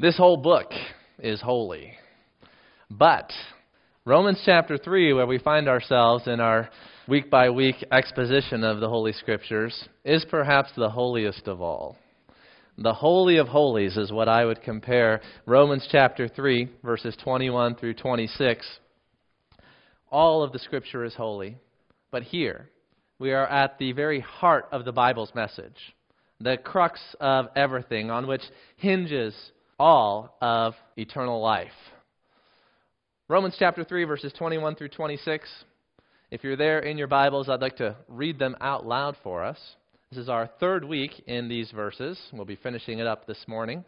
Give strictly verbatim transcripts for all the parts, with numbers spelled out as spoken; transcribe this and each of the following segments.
This whole book is holy. But Romans chapter three, where we find ourselves in our week-by-week exposition of the Holy Scriptures, is perhaps the holiest of all. The Holy of Holies is what I would compare Romans chapter three, verses twenty-one through twenty-six. All of the Scripture is holy. But here, we are at the very heart of the Bible's message, the crux of everything on which hinges all of eternal life. Romans chapter three, verses twenty-one through twenty-six. If you're there in your Bibles, I'd like to read them out loud for us. This is our third week in these verses. We'll be finishing it up this morning.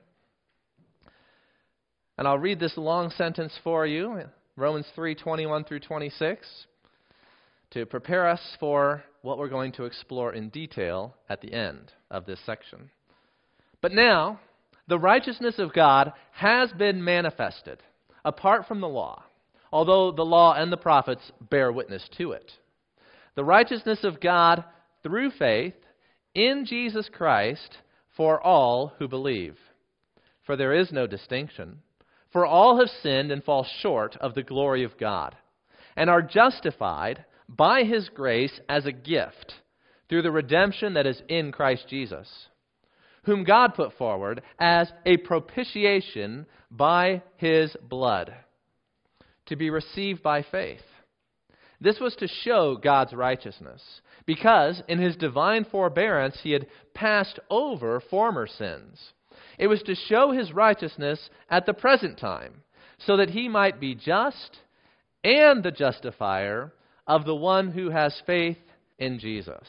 And I'll read this long sentence for you, Romans three, twenty-one through twenty-six, to prepare us for what we're going to explore in detail at the end of this section. But now, the righteousness of God has been manifested, apart from the law, although the law and the prophets bear witness to it. The righteousness of God through faith in Jesus Christ for all who believe. For there is no distinction. For all have sinned and fall short of the glory of God, and are justified by His grace as a gift through the redemption that is in Christ Jesus, whom God put forward as a propitiation by His blood, to be received by faith. This was to show God's righteousness, because in His divine forbearance He had passed over former sins. It was to show His righteousness at the present time, so that He might be just and the justifier of the one who has faith in Jesus.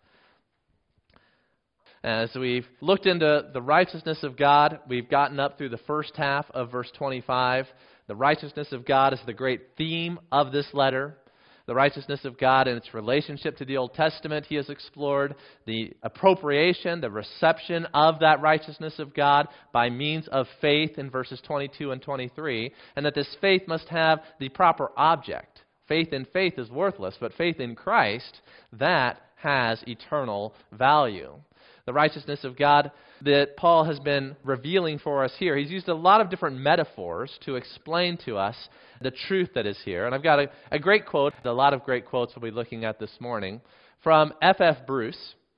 As we've looked into the righteousness of God, we've gotten up through the first half of verse twenty-five. The righteousness of God is the great theme of this letter. The righteousness of God and its relationship to the Old Testament, he has explored the appropriation, the reception of that righteousness of God by means of faith in verses twenty-two and twenty-three, and that this faith must have the proper object. Faith in faith is worthless, but faith in Christ, that has eternal value. The righteousness of God that Paul has been revealing for us here. He's used a lot of different metaphors to explain to us the truth that is here. And I've got a, a great quote, a lot of great quotes we'll be looking at this morning, from F F Bruce,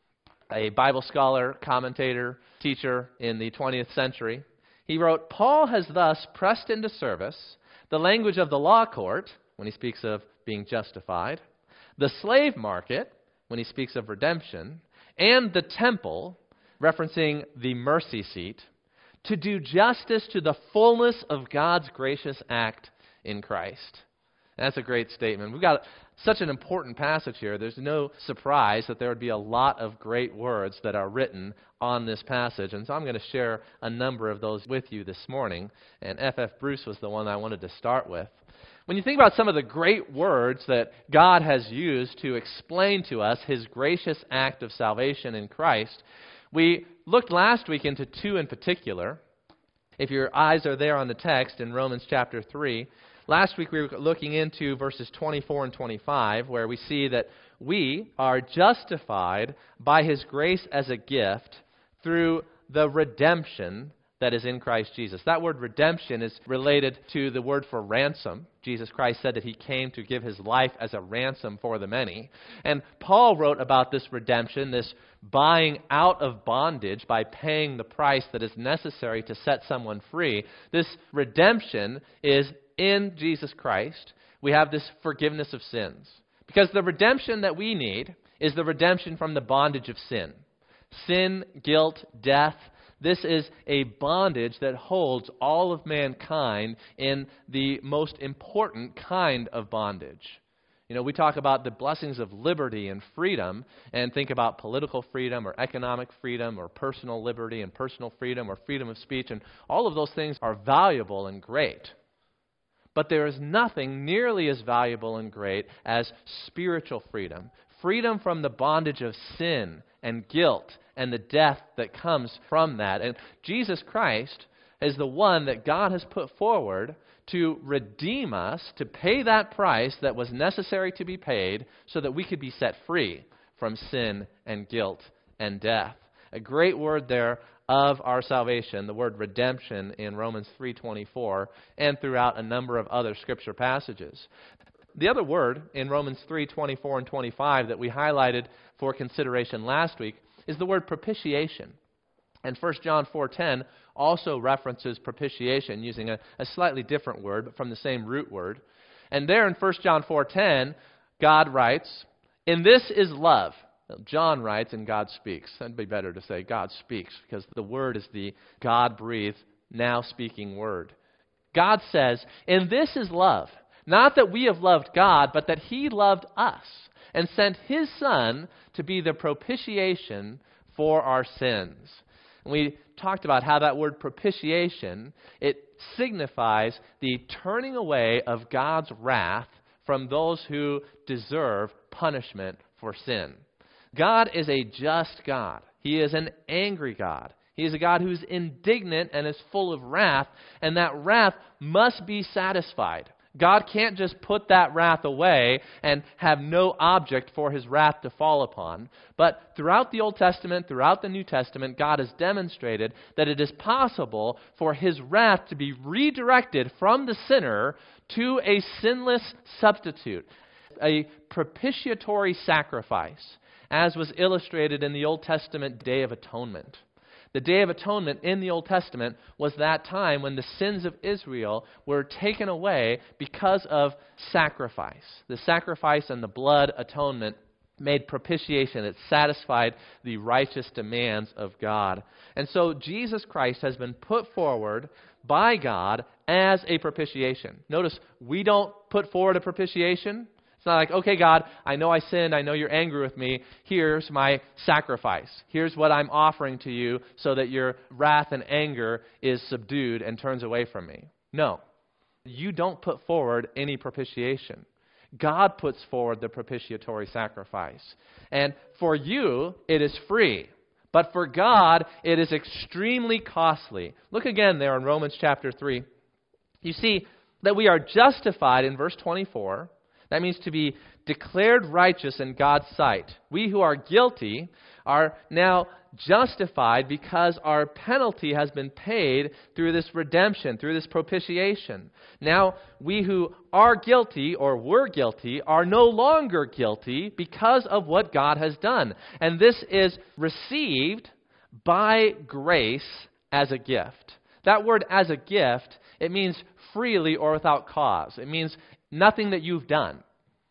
a Bible scholar, commentator, teacher in the twentieth century. He wrote, "Paul has thus pressed into service the language of the law court, when he speaks of being justified, the slave market, when he speaks of redemption, and the temple, referencing the mercy seat, to do justice to the fullness of God's gracious act in Christ." And that's a great statement. We've got such an important passage here. There's no surprise that there would be a lot of great words that are written on this passage. And so I'm going to share a number of those with you this morning. And F F Bruce was the one I wanted to start with. When you think about some of the great words that God has used to explain to us His gracious act of salvation in Christ, we looked last week into two in particular. If your eyes are there on the text in Romans chapter three, last week we were looking into verses twenty-four and twenty-five, where we see that we are justified by His grace as a gift through the redemption that is in Christ Jesus. That word redemption is related to the word for ransom. Jesus Christ said that He came to give His life as a ransom for the many. And Paul wrote about this redemption, this buying out of bondage by paying the price that is necessary to set someone free. This redemption is in Jesus Christ. We have this forgiveness of sins. Because the redemption that we need is the redemption from the bondage of sin. Sin, guilt, death. This is a bondage that holds all of mankind in the most important kind of bondage. You know, we talk about the blessings of liberty and freedom and think about political freedom or economic freedom or personal liberty and personal freedom or freedom of speech, and all of those things are valuable and great. But there is nothing nearly as valuable and great as spiritual freedom. Freedom from the bondage of sin and guilt and the death that comes from that. And Jesus Christ is the one that God has put forward to redeem us, to pay that price that was necessary to be paid so that we could be set free from sin and guilt and death. A great word there of our salvation, the word redemption in Romans three twenty-four, and throughout a number of other Scripture passages. The other word in Romans three twenty-four and twenty-five that we highlighted for consideration last week is the word propitiation. And First John four ten also references propitiation using a, a slightly different word, but from the same root word. And there in First John four ten, God writes, "In this is love." John writes and God speaks. That'd be better to say God speaks, because the word is the God-breathed, now speaking word. God says, "In this is love. Not that we have loved God, but that He loved us and sent His Son to be the propitiation for our sins." And we talked about how that word propitiation, it signifies the turning away of God's wrath from those who deserve punishment for sin. God is a just God. He is an angry God. He is a God who's indignant and is full of wrath, and that wrath must be satisfied. God can't just put that wrath away and have no object for His wrath to fall upon. But throughout the Old Testament, throughout the New Testament, God has demonstrated that it is possible for His wrath to be redirected from the sinner to a sinless substitute, a propitiatory sacrifice, as was illustrated in the Old Testament Day of Atonement. The Day of Atonement in the Old Testament was that time when the sins of Israel were taken away because of sacrifice. The sacrifice and the blood atonement made propitiation. It satisfied the righteous demands of God. And so Jesus Christ has been put forward by God as a propitiation. Notice, we don't put forward a propitiation. It's not like, okay, God, I know I sinned. I know you're angry with me. Here's my sacrifice. Here's what I'm offering to you so that your wrath and anger is subdued and turns away from me. No. You don't put forward any propitiation. God puts forward the propitiatory sacrifice. And for you, it is free. But for God, it is extremely costly. Look again there in Romans chapter three. You see that we are justified in verse twenty-four. That means to be declared righteous in God's sight. We who are guilty are now justified because our penalty has been paid through this redemption, through this propitiation. Now, we who are guilty or were guilty are no longer guilty because of what God has done. And this is received by grace as a gift. That word as a gift, it means freely or without cause. It means nothing that you've done.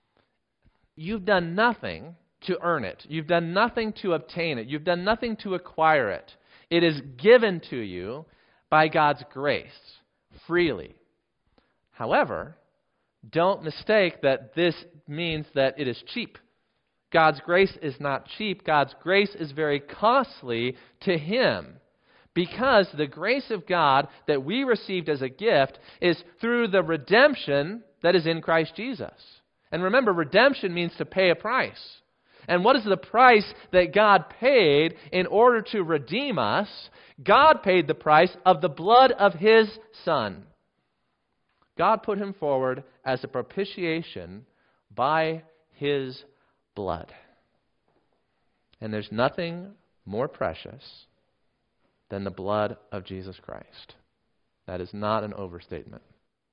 You've done nothing to earn it. You've done nothing to obtain it. You've done nothing to acquire it. It is given to you by God's grace, freely. However, don't mistake that this means that it is cheap. God's grace is not cheap. God's grace is very costly to Him, because the grace of God that we received as a gift is through the redemption that is in Christ Jesus. And remember, redemption means to pay a price. And what is the price that God paid in order to redeem us? God paid the price of the blood of His Son. God put Him forward as a propitiation by His blood. And there's nothing more precious than the blood of Jesus Christ. That is not an overstatement.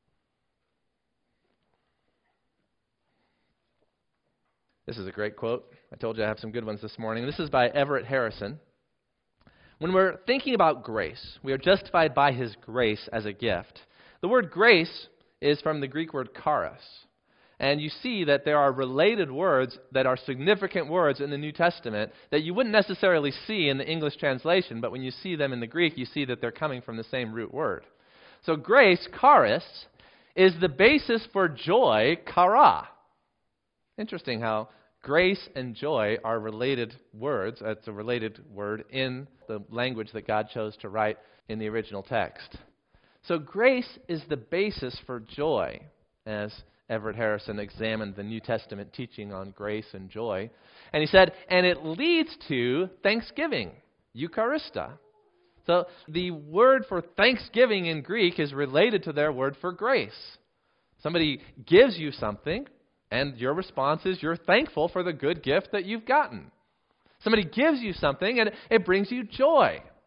This is a great quote. I told you I have some good ones this morning. This is by Everett Harrison. When we're thinking about grace, we are justified by His grace as a gift. The word grace is from the Greek word charis. And you see that there are related words that are significant words in the New Testament that you wouldn't necessarily see in the English translation, but when you see them in the Greek, you see that they're coming from the same root word. So grace, charis, is the basis for joy, chara. Interesting how grace and joy are related words. It's a related word in the language that God chose to write in the original text. So grace is the basis for joy, as Everett Harrison examined the New Testament teaching on grace and joy. And he said, and it leads to thanksgiving, Eucharista. So the word for thanksgiving in Greek is related to their word for grace. Somebody gives you something, and your response is you're thankful for the good gift that you've gotten. Somebody gives you something, and it brings you joy.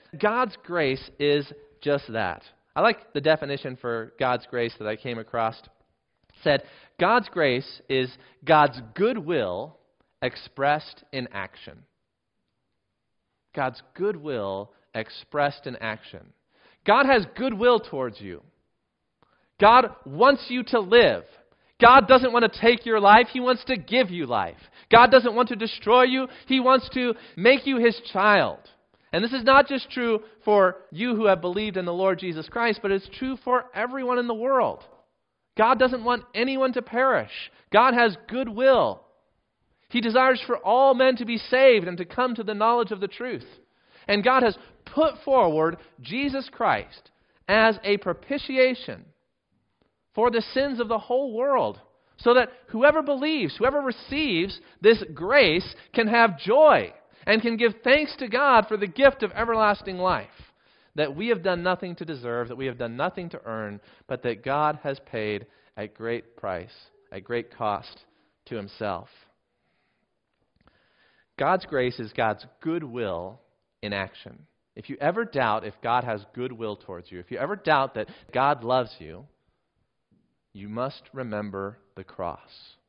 God's grace is just that. I like the definition for God's grace that I came across. It said, God's grace is God's goodwill expressed in action. God's goodwill expressed in action. God has goodwill towards you. God wants you to live. God doesn't want to take your life. He wants to give you life. God doesn't want to destroy you. He wants to make you His child. And this is not just true for you who have believed in the Lord Jesus Christ, but it's true for everyone in the world. God doesn't want anyone to perish. God has goodwill. He desires for all men to be saved and to come to the knowledge of the truth. And God has put forward Jesus Christ as a propitiation for the sins of the whole world, so that whoever believes, whoever receives this grace can have joy and can give thanks to God for the gift of everlasting life that we have done nothing to deserve, that we have done nothing to earn, but that God has paid at great price, at great cost to Himself. God's grace is God's goodwill in action. If you ever doubt if God has goodwill towards you, if you ever doubt that God loves you, you must remember the cross.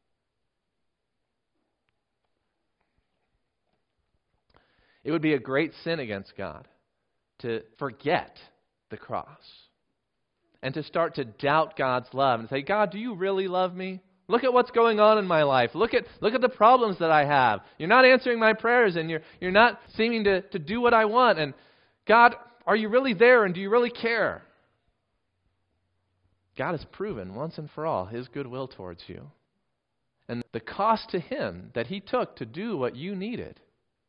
It would be a great sin against God to forget the cross and to start to doubt God's love and say, God, do you really love me? Look at what's going on in my life. Look at look at the problems that I have. You're not answering my prayers, and you're you're not seeming to, to do what I want. And God, are you really there, and do you really care? God has proven once and for all His goodwill towards you. And the cost to Him that He took to do what you needed.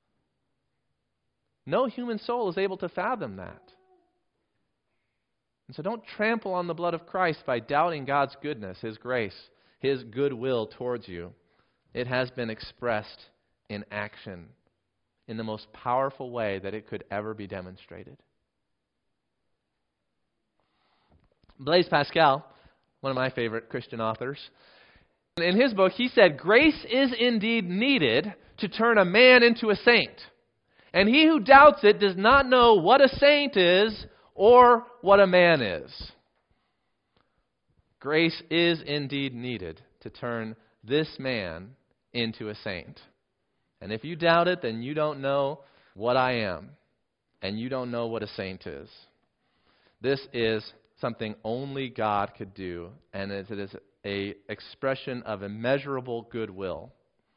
No human soul is able to fathom that. And so don't trample on the blood of Christ by doubting God's goodness, His grace, His goodwill towards you. It has been expressed in action in the most powerful way that it could ever be demonstrated. Blaise Pascal, one of my favorite Christian authors, in his book, he said, grace is indeed needed to turn a man into a saint. And he who doubts it does not know what a saint is or what a man is. Grace is indeed needed to turn this man into a saint. And if you doubt it, then you don't know what I am. And you don't know what a saint is. This is something only God could do, and it is an expression of immeasurable goodwill.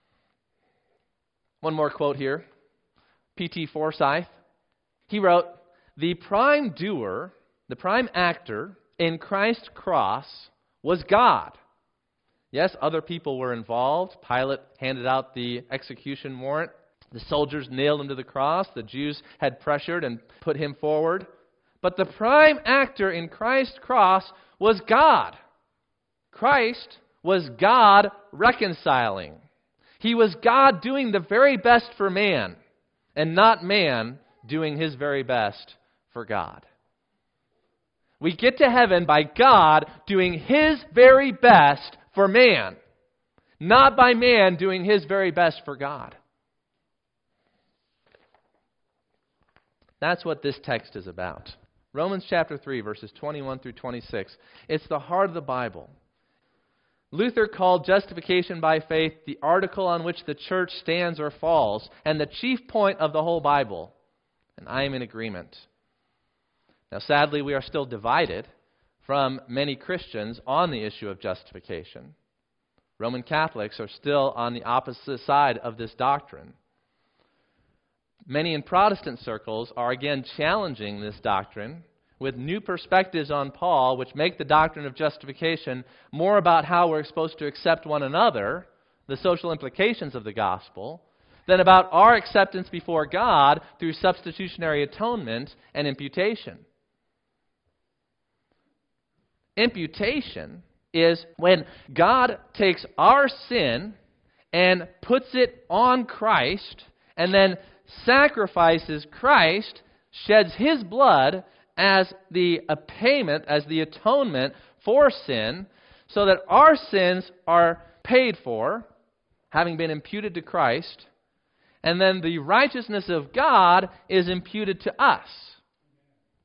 One more quote here. P T Forsyth, he wrote, the prime doer, the prime actor in Christ's cross was God. Yes, other people were involved. Pilate handed out the execution warrant. The soldiers nailed him to the cross. The Jews had pressured and put him forward. But the prime actor in Christ's cross was God. Christ was God reconciling. He was God doing the very best for man, and not man doing his very best for God. We get to heaven by God doing His very best for man, not by man doing his very best for God. That's what this text is about. Romans chapter three, verses twenty-one through twenty-six. It's the heart of the Bible. Luther called justification by faith the article on which the church stands or falls, and the chief point of the whole Bible. And I am in agreement. Now, sadly, we are still divided from many Christians on the issue of justification. Roman Catholics are still on the opposite side of this doctrine. Many in Protestant circles are again challenging this doctrine with new perspectives on Paul, which make the doctrine of justification more about how we're supposed to accept one another, the social implications of the gospel, than about our acceptance before God through substitutionary atonement and imputation. Imputation is when God takes our sin and puts it on Christ and then sacrifices Christ, sheds His blood as the a payment, as the atonement for sin, so that our sins are paid for, having been imputed to Christ, and then the righteousness of God is imputed to us.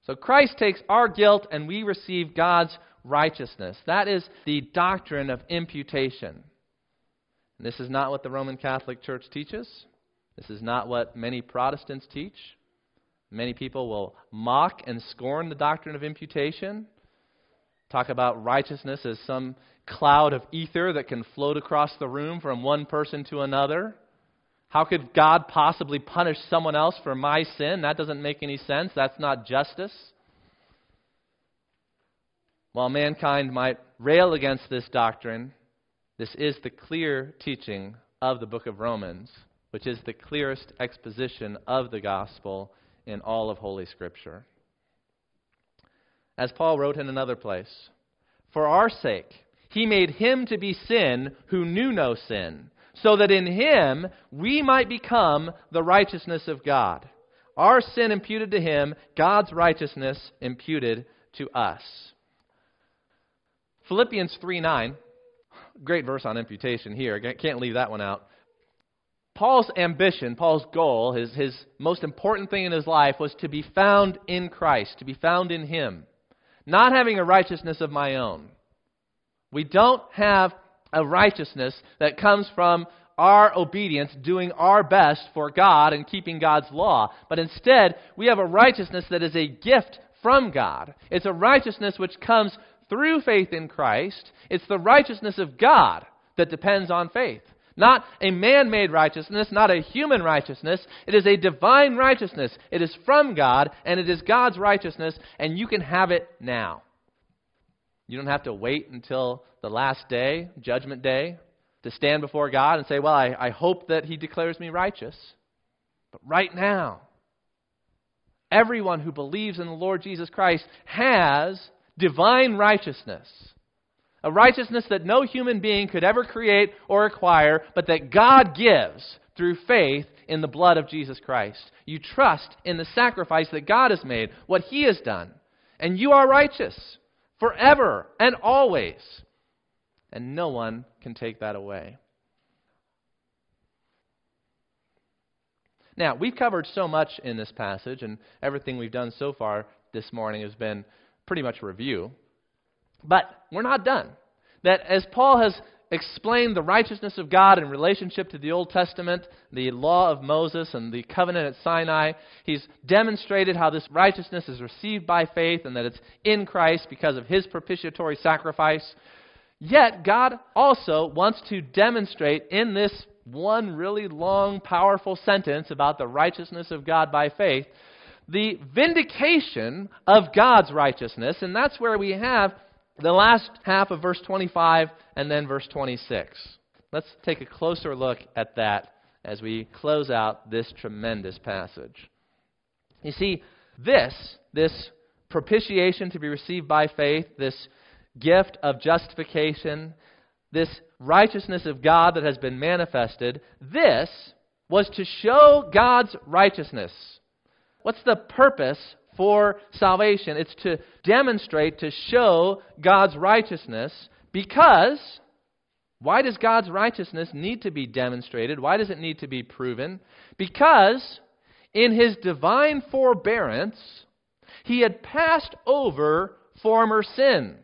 So Christ takes our guilt and we receive God's righteousness. That is the doctrine of imputation. And this is not what the Roman Catholic Church teaches. This is not what many Protestants teach. Many people will mock and scorn the doctrine of imputation, talk about righteousness as some cloud of ether that can float across the room from one person to another. How could God possibly punish someone else for my sin? That doesn't make any sense. That's not justice. While mankind might rail against this doctrine, this is the clear teaching of the book of Romans, which is the clearest exposition of the gospel in all of Holy Scripture. As Paul wrote in another place, "For our sake he made him to be sin who knew no sin, so that in him we might become the righteousness of God. Our sin imputed to him, God's righteousness imputed to us." Philippians three nine, great verse on imputation here. Can't leave that one out. Paul's ambition, Paul's goal, his, his most important thing in his life was to be found in Christ, to be found in him, not having a righteousness of my own. We don't have a righteousness that comes from our obedience, doing our best for God and keeping God's law. But instead, we have a righteousness that is a gift from God. It's a righteousness which comes through faith in Christ. It's the righteousness of God that depends on faith. Not a man-made righteousness, not a human righteousness. It is a divine righteousness. It is from God, and it is God's righteousness, and you can have it now. You don't have to wait until the last day, Judgment Day, to stand before God and say, well, I, I hope that He declares me righteous. But right now, everyone who believes in the Lord Jesus Christ has divine righteousness. A righteousness that no human being could ever create or acquire, but that God gives through faith in the blood of Jesus Christ. You trust in the sacrifice that God has made, what He has done. And you are righteous forever and always. And no one can take that away. Now, we've covered so much in this passage, and everything we've done so far this morning has been pretty much review. But we're not done. That as Paul has explained the righteousness of God in relationship to the Old Testament, the law of Moses and the covenant at Sinai, he's demonstrated how this righteousness is received by faith and that it's in Christ because of His propitiatory sacrifice. Yet God also wants to demonstrate in this one really long, powerful sentence about the righteousness of God by faith, the vindication of God's righteousness, and that's where we have the last half of verse twenty-five and then verse twenty-six. Let's take a closer look at that as we close out this tremendous passage. You see, this, this propitiation to be received by faith, this gift of justification, this righteousness of God that has been manifested, this was to show God's righteousness. What's the purpose for salvation? It's to demonstrate, to show God's righteousness, because why does God's righteousness need to be demonstrated? Why does it need to be proven? Because in His divine forbearance, He had passed over former sins.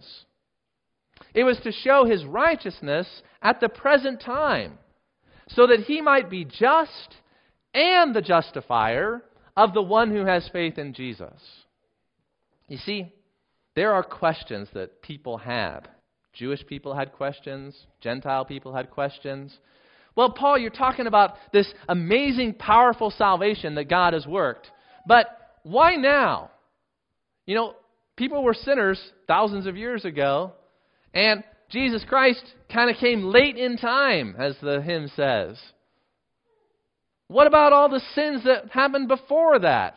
It was to show His righteousness at the present time, so that He might be just and the justifier of the one who has faith in Jesus. You see, there are questions that people had. Jewish people had questions. Gentile people had questions. Well, Paul, you're talking about this amazing, powerful salvation that God has worked. But why now? You know, people were sinners thousands of years ago, and Jesus Christ kind of came late in time, as the hymn says. What about all the sins that happened before that?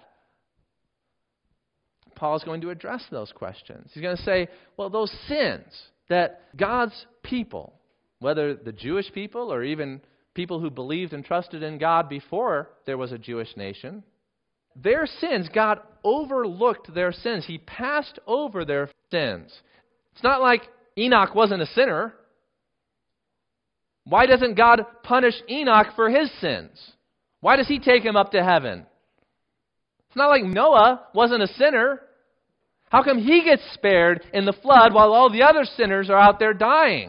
Paul's going to address those questions. He's going to say, well, those sins that God's people, whether the Jewish people or even people who believed and trusted in God before there was a Jewish nation, their sins, God overlooked their sins. He passed over their sins. It's not like Enoch wasn't a sinner. Why doesn't God punish Enoch for his sins? Why does He take him up to heaven? It's not like Noah wasn't a sinner. How come he gets spared in the flood while all the other sinners are out there dying?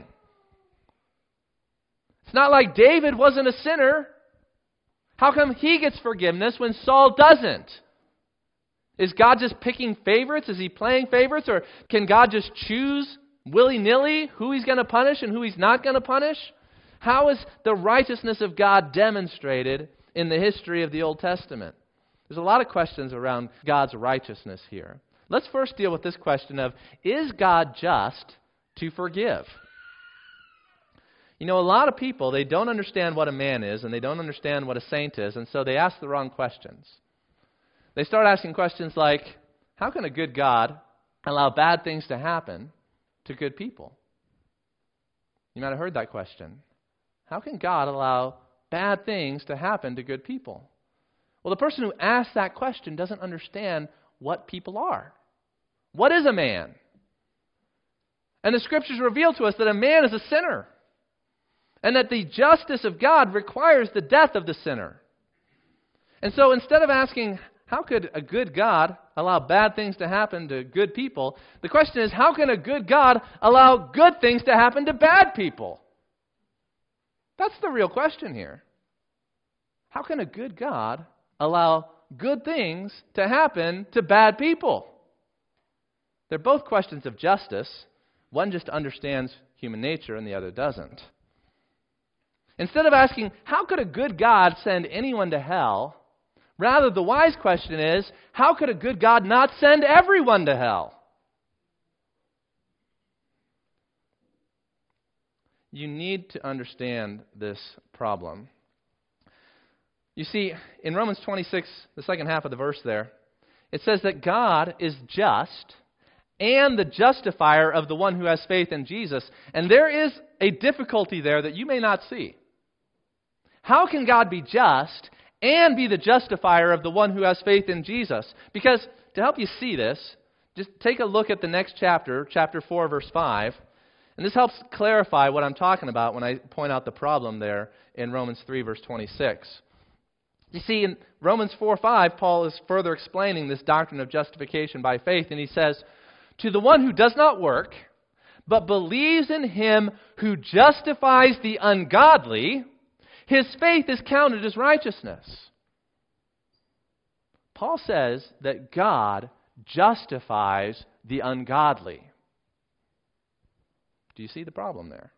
It's not like David wasn't a sinner. How come he gets forgiveness when Saul doesn't? Is God just picking favorites? Is he playing favorites? Or can God just choose willy-nilly who he's going to punish and who he's not going to punish? How is the righteousness of God demonstrated in the history of the Old Testament? There's a lot of questions around God's righteousness here. Let's first deal with this question of, is God just to forgive? You know, a lot of people, they don't understand what a man is, and they don't understand what a saint is, and so they ask the wrong questions. They start asking questions like, how can a good God allow bad things to happen to good people? You might have heard that question. How can God allow bad things to happen to good people? Well, the person who asks that question doesn't understand what people are. What is a man? And the Scriptures reveal to us that a man is a sinner, and that the justice of God requires the death of the sinner. And so instead of asking, how could a good God allow bad things to happen to good people, the question is, how can a good God allow good things to happen to bad people? That's the real question here. How can a good God allow good things to happen to bad people? They're both questions of justice. One just understands human nature and the other doesn't. Instead of asking, how could a good God send anyone to hell? Rather, the wise question is, how could a good God not send everyone to hell? You need to understand this problem. You see, in Romans twenty-six, the second half of the verse there, it says that God is just and the justifier of the one who has faith in Jesus. And there is a difficulty there that you may not see. How can God be just and be the justifier of the one who has faith in Jesus? Because to help you see this, just take a look at the next chapter, chapter four, verse five. And this helps clarify what I'm talking about when I point out the problem there in Romans three, verse twenty-six. You see, in Romans four five, Paul is further explaining this doctrine of justification by faith, and he says, to the one who does not work, but believes in him who justifies the ungodly, his faith is counted as righteousness. Paul says that God justifies the ungodly. Do you see the problem there?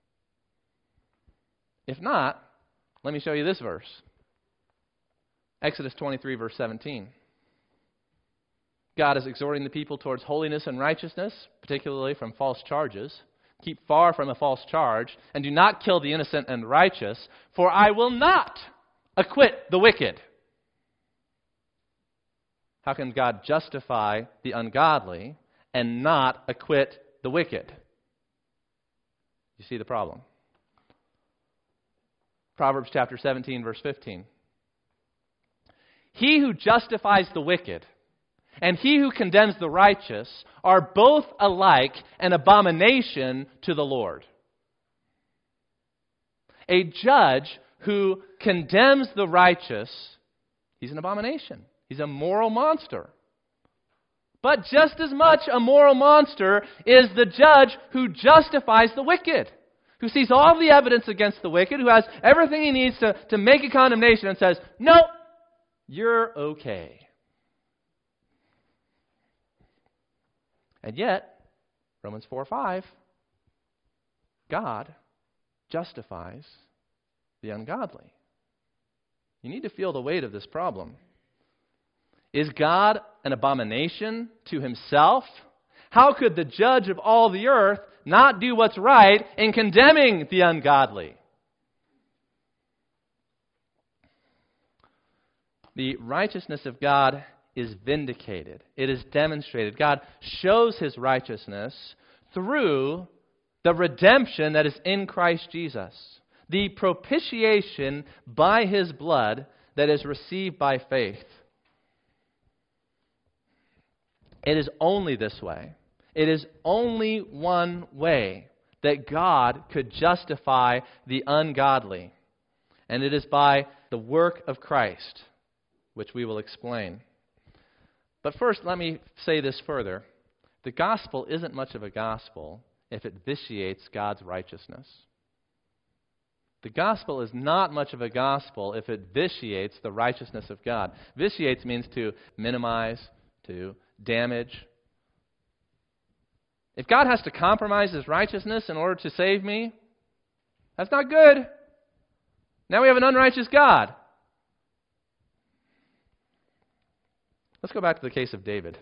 If not, let me show you this verse. Exodus twenty-three, verse seventeen. God is exhorting the people towards holiness and righteousness, particularly from false charges. Keep far from a false charge, and do not kill the innocent and righteous, for I will not acquit the wicked. How can God justify the ungodly and not acquit the wicked? You see the problem. Proverbs chapter seventeen, verse fifteen. He who justifies the wicked and he who condemns the righteous are both alike an abomination to the Lord. A judge who condemns the righteous, he's an abomination. He's a moral monster. But just as much a moral monster is the judge who justifies the wicked, who sees all the evidence against the wicked, who has everything he needs to, to make a condemnation and says, no, you're okay. And yet, Romans four five, God justifies the ungodly. You need to feel the weight of this problem. Is God an abomination to himself? How could the judge of all the earth not do what's right in condemning the ungodly? The righteousness of God is vindicated. It is demonstrated. God shows his righteousness through the redemption that is in Christ Jesus, the propitiation by his blood that is received by faith. It is only this way. It is only one way that God could justify the ungodly, and it is by the work of Christ, which we will explain. But first, let me say this further. The gospel isn't much of a gospel if it vitiates God's righteousness. The gospel is not much of a gospel if it vitiates the righteousness of God. Vitiates means to minimize, to damage. If God has to compromise His righteousness in order to save me, that's not good. Now we have an unrighteous God. Let's go back to the case of David.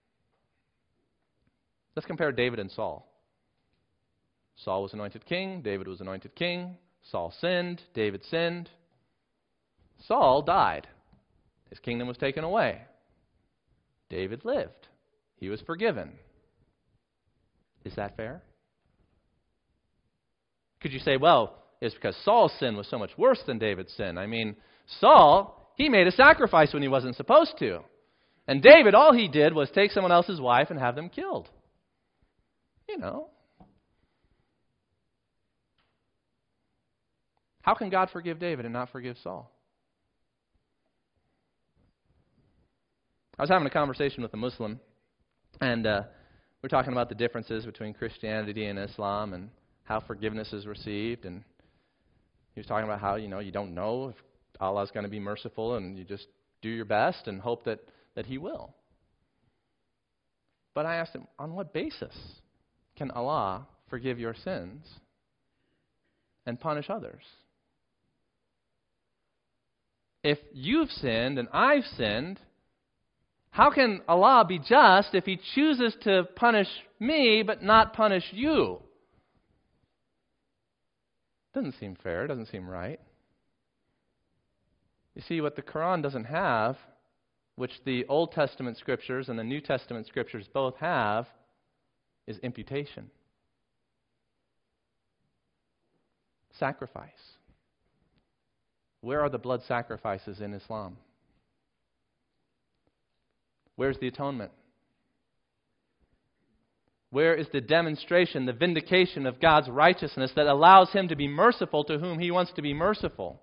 Let's compare David and Saul. Saul was anointed king. David was anointed king. Saul sinned. David sinned. Saul died. His kingdom was taken away. David lived. He was forgiven. Is that fair? Could you say, well, it's because Saul's sin was so much worse than David's sin? I mean, Saul, he made a sacrifice when he wasn't supposed to. And David, all he did was take someone else's wife and have them killed. You know. How can God forgive David and not forgive Saul? I was having a conversation with a Muslim, and uh, we're talking about the differences between Christianity and Islam and how forgiveness is received. And he was talking about how, you know, you don't know if Allah's going to be merciful, and you just do your best and hope that, that He will. But I asked him, on what basis can Allah forgive your sins and punish others? If you've sinned and I've sinned, how can Allah be just if He chooses to punish me but not punish you? Doesn't seem fair. Doesn't seem right. You see, what the Quran doesn't have, which the Old Testament Scriptures and the New Testament Scriptures both have, is imputation. Sacrifice. Where are the blood sacrifices in Islam? Where's the atonement? Where is the demonstration, the vindication of God's righteousness that allows Him to be merciful to whom He wants to be merciful,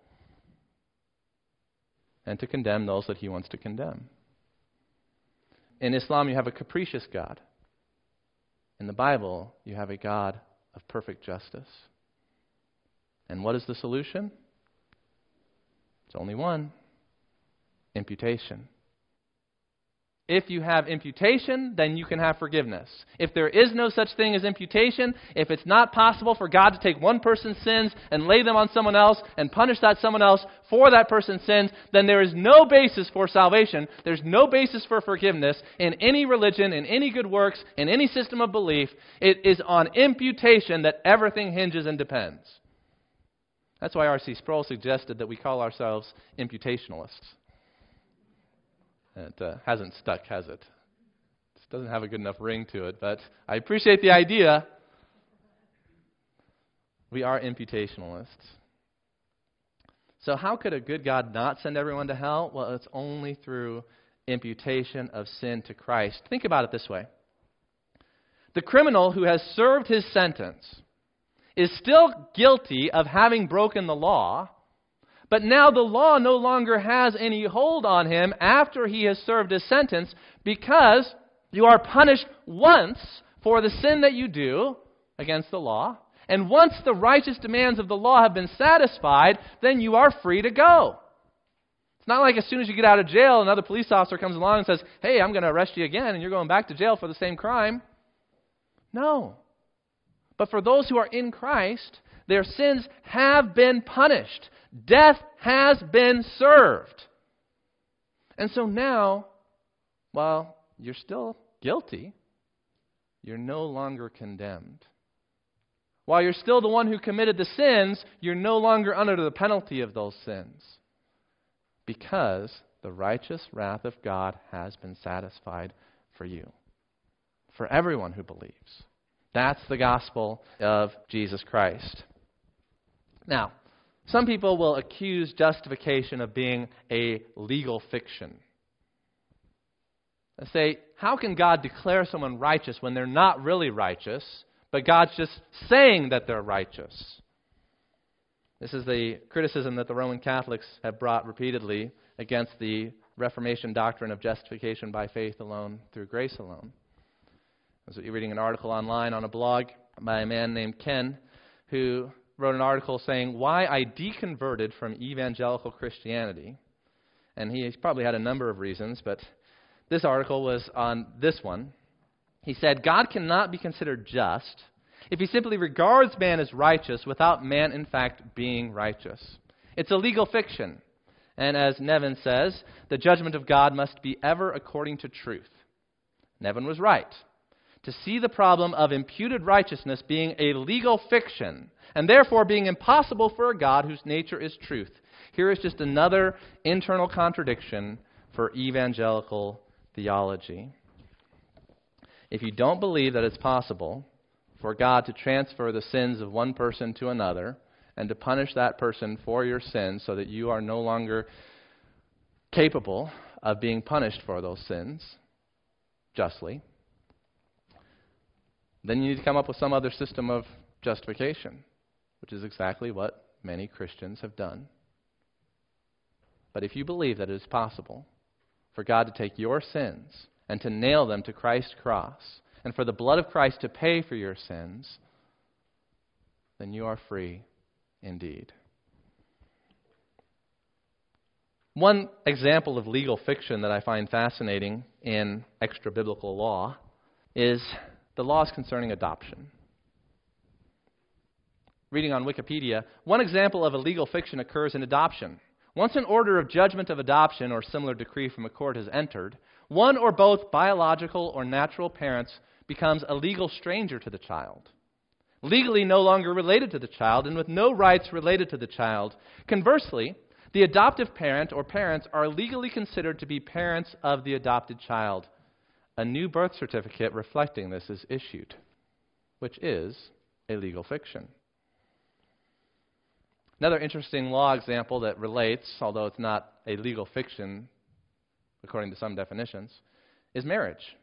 and to condemn those that He wants to condemn? In Islam, you have a capricious God. In the Bible, you have a God of perfect justice. And what is the solution? It's only one. Imputation. If you have imputation, then you can have forgiveness. If there is no such thing as imputation, if it's not possible for God to take one person's sins and lay them on someone else and punish that someone else for that person's sins, then there is no basis for salvation. There's no basis for forgiveness in any religion, in any good works, in any system of belief. It is on imputation that everything hinges and depends. That's why R C Sproul suggested that we call ourselves imputationalists. It uh, hasn't stuck, has it? It doesn't have a good enough ring to it, but I appreciate the idea. We are imputationalists. So how could a good God not send everyone to hell? Well, it's only through imputation of sin to Christ. Think about it this way. The criminal who has served his sentence is still guilty of having broken the law, but now the law no longer has any hold on him after he has served his sentence, because you are punished once for the sin that you do against the law, and once the righteous demands of the law have been satisfied, then you are free to go. It's not like as soon as you get out of jail, another police officer comes along and says, hey, I'm going to arrest you again, and you're going back to jail for the same crime. No. But for those who are in Christ, their sins have been punished. Death has been served. And so now, while you're still guilty, you're no longer condemned. While you're still the one who committed the sins, you're no longer under the penalty of those sins, because the righteous wrath of God has been satisfied for you, for everyone who believes. That's the gospel of Jesus Christ. Now, some people will accuse justification of being a legal fiction. They say, how can God declare someone righteous when they're not really righteous, but God's just saying that they're righteous? This is the criticism that the Roman Catholics have brought repeatedly against the Reformation doctrine of justification by faith alone, through grace alone. I was reading an article online on a blog by a man named Ken, who wrote an article saying, "Why I Deconverted from Evangelical Christianity." And he probably had a number of reasons, but this article was on this one. He said, "God cannot be considered just if he simply regards man as righteous without man, in fact, being righteous. It's a legal fiction. And as Nevin says, the judgment of God must be ever according to truth." Nevin was right. To see the problem of imputed righteousness being a legal fiction, and therefore being impossible for a God whose nature is truth. Here is just another internal contradiction for evangelical theology. If you don't believe that it's possible for God to transfer the sins of one person to another, and to punish that person for your sins so that you are no longer capable of being punished for those sins justly, then you need to come up with some other system of justification, which is exactly what many Christians have done. But if you believe that it is possible for God to take your sins and to nail them to Christ's cross, and for the blood of Christ to pay for your sins, then you are free indeed. One example of legal fiction that I find fascinating in extra-biblical law is the laws concerning adoption. Reading on Wikipedia, one example of a legal fiction occurs in adoption. Once an order of judgment of adoption or similar decree from a court has entered, one or both biological or natural parents becomes a legal stranger to the child, legally no longer related to the child and with no rights related to the child. Conversely, the adoptive parent or parents are legally considered to be parents of the adopted child. A new birth certificate reflecting this is issued, which is a legal fiction. Another interesting law example that relates, although it's not a legal fiction according to some definitions, is marriage.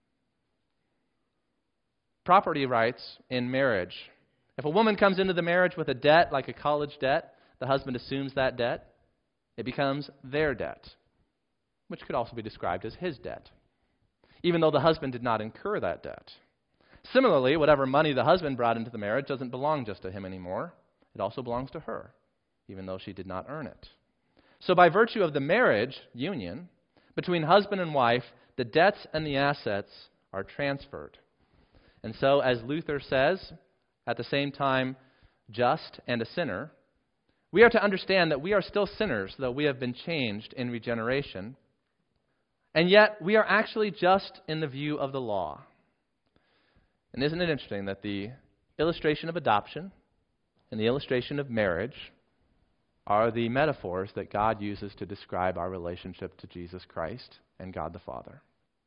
Property rights in marriage. If a woman comes into the marriage with a debt, like a college debt, the husband assumes that debt. It becomes their debt, which could also be described as his debt, even though the husband did not incur that debt. Similarly, whatever money the husband brought into the marriage doesn't belong just to him anymore. It also belongs to her, even though she did not earn it. So by virtue of the marriage union between husband and wife, the debts and the assets are transferred. And so, as Luther says, at the same time, just and a sinner, we are to understand that we are still sinners, though we have been changed in regeneration. And yet, we are actually just in the view of the law. And isn't it interesting that the illustration of adoption and the illustration of marriage are the metaphors that God uses to describe our relationship to Jesus Christ and God the Father?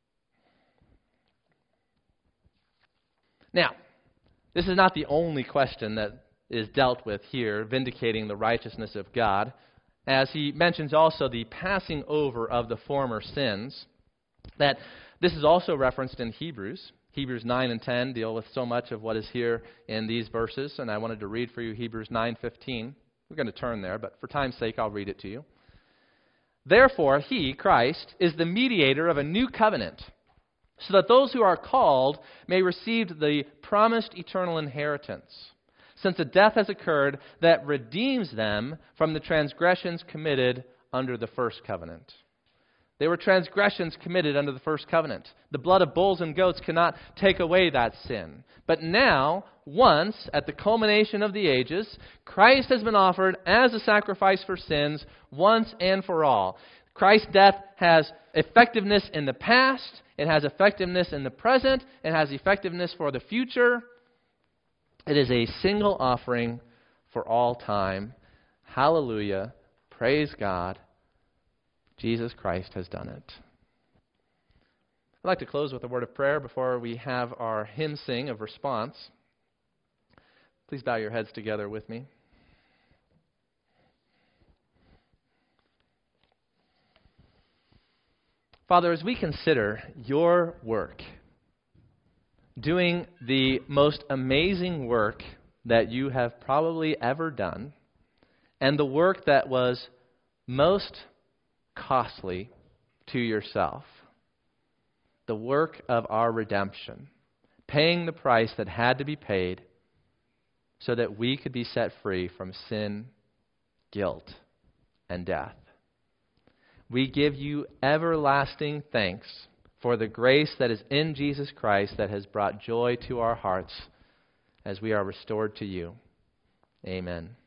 Now, this is not the only question that is dealt with here, vindicating the righteousness of God, as he mentions also the passing over of the former sins. That this is also referenced in Hebrews. Hebrews nine and ten deal with so much of what is here in these verses, and I wanted to read for you Hebrews nine fifteen. We're going to turn there, but for time's sake, I'll read it to you. "Therefore, he, Christ, is the mediator of a new covenant, so that those who are called may receive the promised eternal inheritance, since a death has occurred that redeems them from the transgressions committed under the first covenant." They were transgressions committed under the first covenant. The blood of bulls and goats cannot take away that sin. But now, once, at the culmination of the ages, Christ has been offered as a sacrifice for sins once and for all. Christ's death has effectiveness in the past, it has effectiveness in the present, it has effectiveness for the future. It is a single offering for all time. Hallelujah. Praise God. Jesus Christ has done it. I'd like to close with a word of prayer before we have our hymn sing of response. Please bow your heads together with me. Father, as we consider your work, doing the most amazing work that you have probably ever done, and the work that was most costly to yourself, the work of our redemption, paying the price that had to be paid so that we could be set free from sin, guilt, and death. We give you everlasting thanks for the grace that is in Jesus Christ that has brought joy to our hearts as we are restored to you. Amen.